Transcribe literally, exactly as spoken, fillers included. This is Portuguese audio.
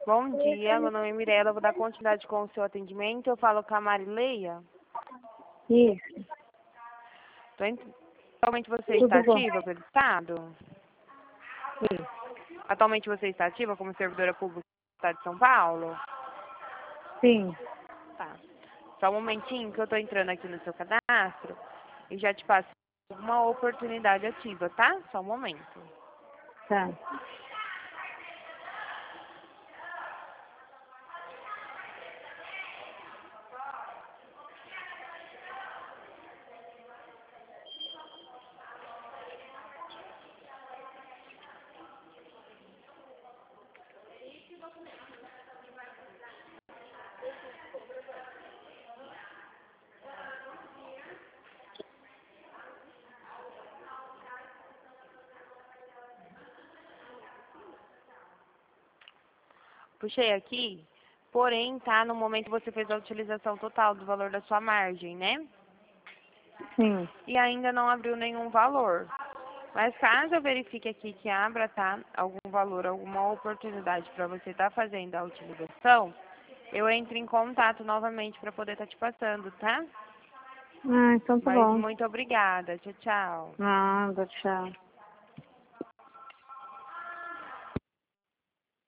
Bom dia, meu nome é Mirella, eu vou dar continuidade com o seu atendimento. Eu falo com a Marileia. Isso. Tô ent... Atualmente você Tudo está bom. ativa pelo Estado? Isso. Atualmente você está ativa como servidora pública do Estado de São Paulo? Sim. Tá. Só um momentinho que eu tô entrando aqui no seu cadastro e já te passo uma oportunidade ativa, tá? Só um momento. Tá. Puxei aqui, porém, tá? No momento você fez a utilização total do valor da sua margem, né? Sim. E ainda não abriu nenhum valor. Mas caso eu verifique aqui que abra, tá? Algum valor, alguma oportunidade para você estar fazendo a utilização, eu entro em contato novamente para poder estar te passando, tá? Ah, então tá Mas bom. muito obrigada. Tchau, tchau. Nada, tchau.